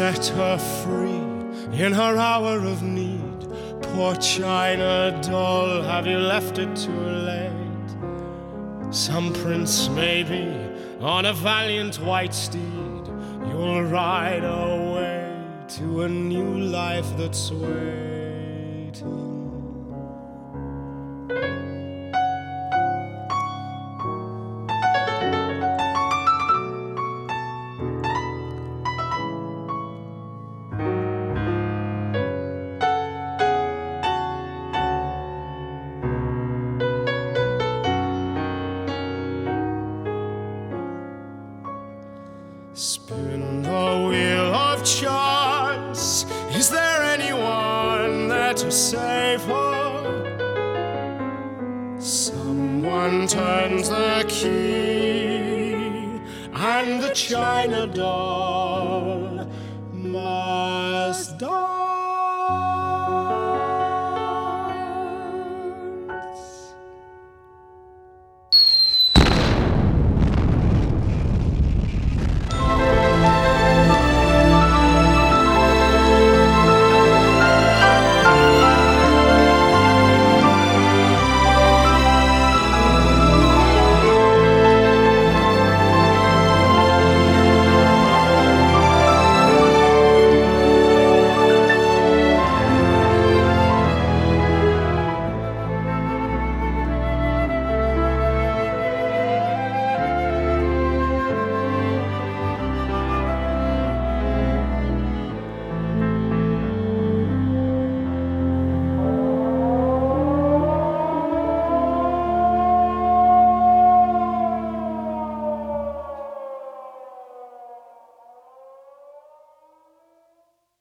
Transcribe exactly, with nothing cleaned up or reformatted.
set her free in her hour of need. Poor China doll, have you left it too late? Some prince maybe on a valiant white steed, you'll ride away to a new life that's waiting. Spin the wheel of chance. Is there anyone there to save her? Someone turns the key, and the China doll must die.